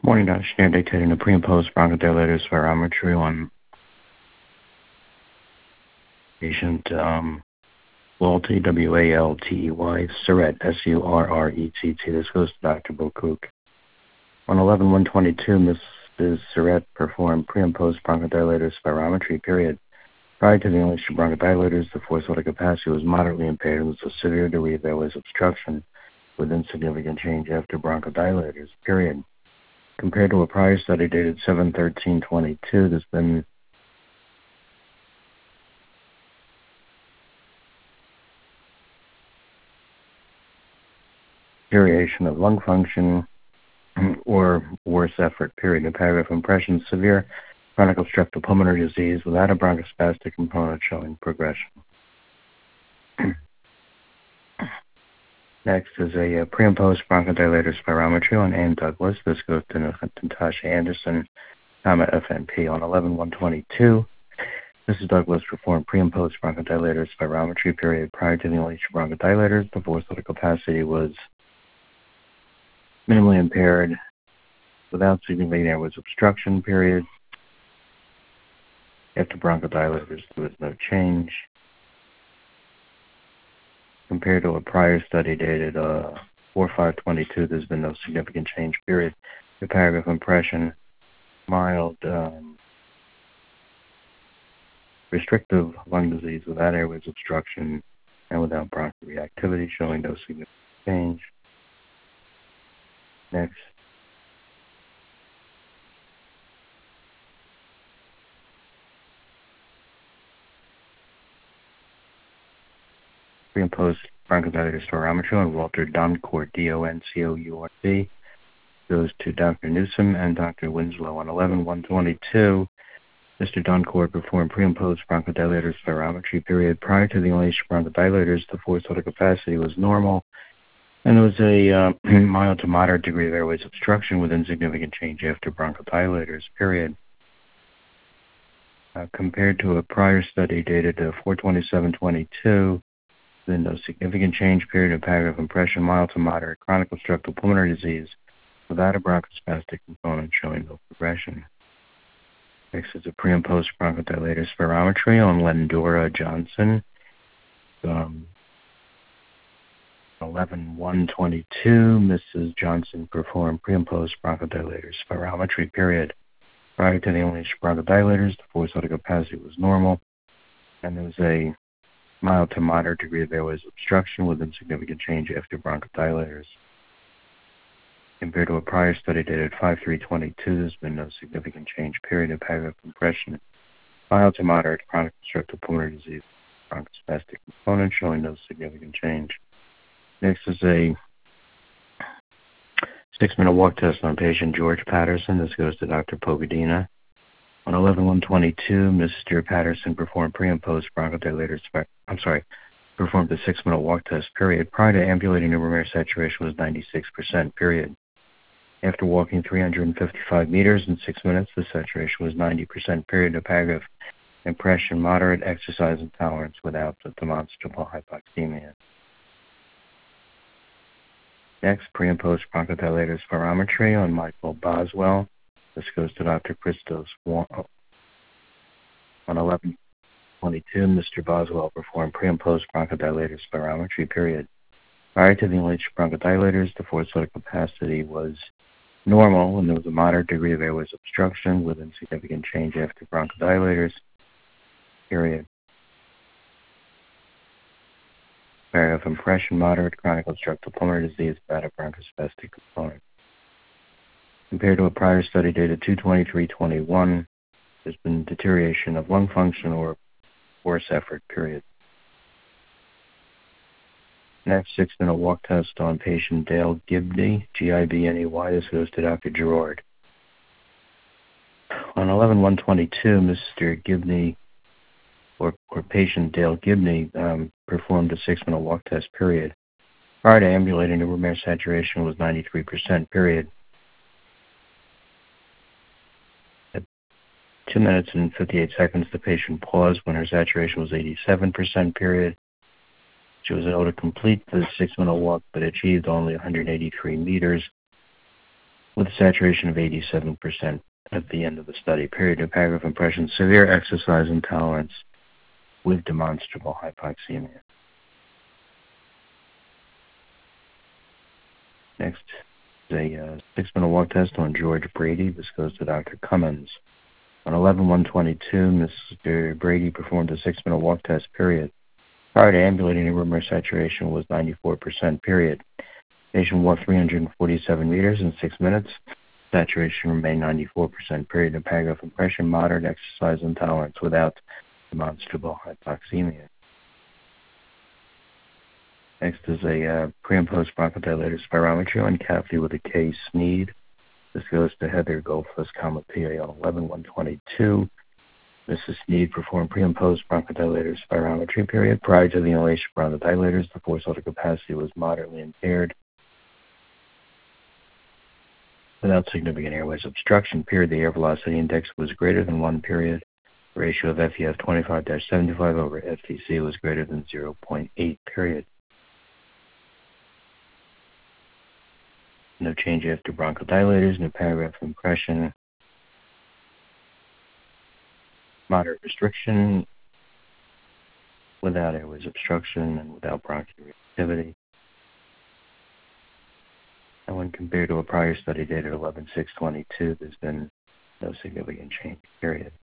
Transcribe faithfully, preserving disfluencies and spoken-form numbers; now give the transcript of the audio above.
Morning, Doctor Schneer, dictating the pre and post bronchodilator spirometry on patient um, Walty, W A L T E Y, Surrett, S U R R E T T. This goes to Doctor Bokook. On eleven one twenty-two, Missus Surrett performed pre and post bronchodilator spirometry, period. Prior to the inhalation bronchodilators, the forced vital capacity was moderately impaired and was a severe degree of airways obstruction with insignificant change after bronchodilators, period. Compared to a prior study dated seven thirteen twenty-two, there's been deterioration of lung function or worse effort, period. In paragraph impression, severe chronic obstructive pulmonary disease without a bronchospastic component showing progression. Next is a uh, pre and post bronchodilator spirometry on Ann Douglas. This goes to Natasha Anderson, comma F N P. On eleven one twenty-two, Missus Douglas performed pre and post bronchodilator spirometry, period. Prior to the inhalation bronchodilators, the forced vital capacity was minimally impaired without significant airways obstruction, period. After bronchodilators, there was no change. Compared to a prior study dated uh, four five twenty-two, there's been no significant change, period. The paragraph impression, mild um, restrictive lung disease without airways obstruction and without bronchial reactivity, showing no significant change. Next. Pre and post bronchodilator spirometry on Walter Doncourt, D O N C O U R D, goes to Doctor Newsom and Doctor Winslow. On eleven one twenty-two, Mister Doncourt performed pre and post bronchodilator spirometry, period. Prior to the inhalation bronchodilators, the forced vital capacity was normal, and there was a uh, mild to moderate degree of airways obstruction with insignificant change after bronchodilators, period. Uh, compared to a prior study dated uh, four twenty-seven twenty-two, then no significant change, period. In paragraph impression, mild to moderate chronic obstructive pulmonary disease without a bronchospastic component showing no progression. Next is a pre and post bronchodilator spirometry on Lendora Johnson. Um, eleven one twenty-two, Missus Johnson performed pre and post bronchodilator spirometry, period. Prior to the inhalation bronchodilators, the forced vital capacity was normal, and there was a mild to moderate degree of airways obstruction with insignificant change after bronchodilators. Compared to a prior study dated five three twenty-two, there's been no significant change, period. In paragraph compression, mild to moderate chronic obstructive pulmonary disease, bronchospastic component showing no significant change. Next is a six-minute walk test on patient George Patterson. This goes to Doctor Pogadina. On eleven one twenty-two, Mister Patterson performed pre and post bronchodilator spec- I'm sorry, performed a six-minute walk test, period. Prior to ambulating, numerical air saturation was ninety-six percent, period. After walking three hundred fifty-five meters in six minutes, the saturation was ninety percent, period. A paragraph impression, moderate exercise intolerance without the demonstrable hypoxemia. Next, pre and post bronchodilator spirometry on Michael Boswell. This goes to Doctor Christos. On eleven twenty-two, Mister Boswell performed pre and post bronchodilator spirometry, period. Prior to the inhalation bronchodilators, the forced vital capacity was normal, and there was a moderate degree of airways obstruction with insignificant change after bronchodilators, period. Paragraph impression, moderate chronic obstructive pulmonary disease without a bronchospastic component. Compared to a prior study dated two twenty-three twenty-one, there's been deterioration of lung function or worse effort, period. Next, six-minute walk test on patient Dale Gibney, G I B N E Y. This goes to Doctor Gerard. On eleven one twenty-two, Mister Gibney, or, or patient Dale Gibney, um, performed a six-minute walk test, period. Prior to ambulating, the room air saturation was ninety-three percent, period. At two minutes and fifty-eight seconds, the patient paused when her saturation was eighty-seven percent, period. She was able to complete the six-minute walk, but achieved only one hundred eighty-three meters. with a saturation of eighty-seven percent at the end of the study period. New paragraph impression, severe exercise intolerance with demonstrable hypoxemia. Next is a uh, six-minute walk test on George Brady. This goes to Doctor Cummins. On eleven one twenty-two, Mister Brady performed a six-minute walk test, period. Prior to ambulating, room air saturation was ninety-four percent, period. Patient walked three hundred forty-seven meters in six minutes. Saturation remained ninety-four percent, period. In paragraph impression, moderate exercise intolerance without demonstrable hypoxemia. Next is a uh, pre and post bronchodilator spirometry on cavity with a K Sneed. This goes to Heather Goldfuss, comma P A on eleven one twenty-two. Missus Sneed performed pre and post bronchodilator spirometry, period. Prior to the inhalation of bronchodilators, the forced audit capacity was moderately impaired without significant airways obstruction, period. The air velocity index was greater than one, period. The ratio of F E F twenty-five dash seventy-five over F T C was greater than zero point eight, period. No change after bronchodilators. New paragraph impression. Moderate restriction without airways obstruction and without bronchial reactivity. And when compared to a prior study dated eleven six twenty-two, there's been no significant change, period.